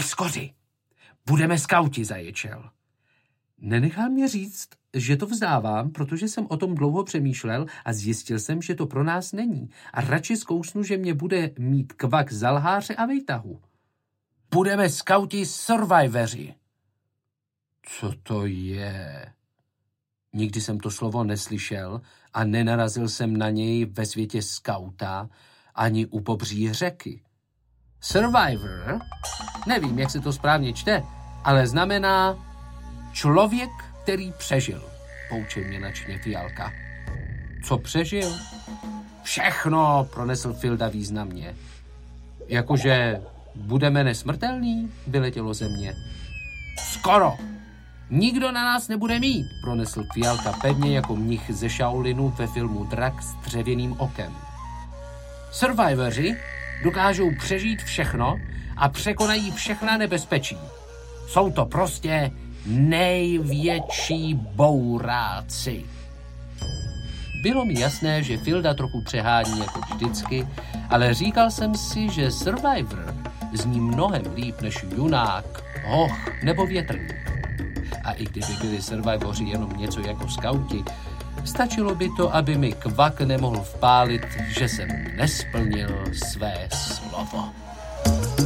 skoři. Budeme skauti, zaječel. Nenechal mě říct, že to vzdávám, protože jsem o tom dlouho přemýšlel a zjistil jsem, že to pro nás není. A radši zkousnu, že mě bude mít kvak za lháře a vejtahu. Budeme skauti survivoři. Co to je? Nikdy jsem to slovo neslyšel a nenarazil jsem na něj ve světě skauta ani u pobří řeky. Survivor, nevím, jak se to správně čte, ale znamená člověk, který přežil, poučil mě načně Fialka. Co přežil? Všechno, pronesl Filda významně. Jakože budeme nesmrtelní, vyletělo ze mě. Skoro. Nikdo na nás nebude mít, pronesl Fialka pevně jako mnich ze Shaolinu ve filmu Drak s dřevěným okem. Survivoři dokážou přežít všechno a překonají všechna nebezpečí. Jsou to prostě největší bouráci. Bylo mi jasné, že Filda trochu přehání jako vždycky, ale říkal jsem si, že Survivor zní mnohem líp než junák, hoch nebo větrník. A i kdyby byli survivoři jenom něco jako skauti, stačilo by to, aby mi kvak nemohl vpálit, že jsem nesplnil své slovo.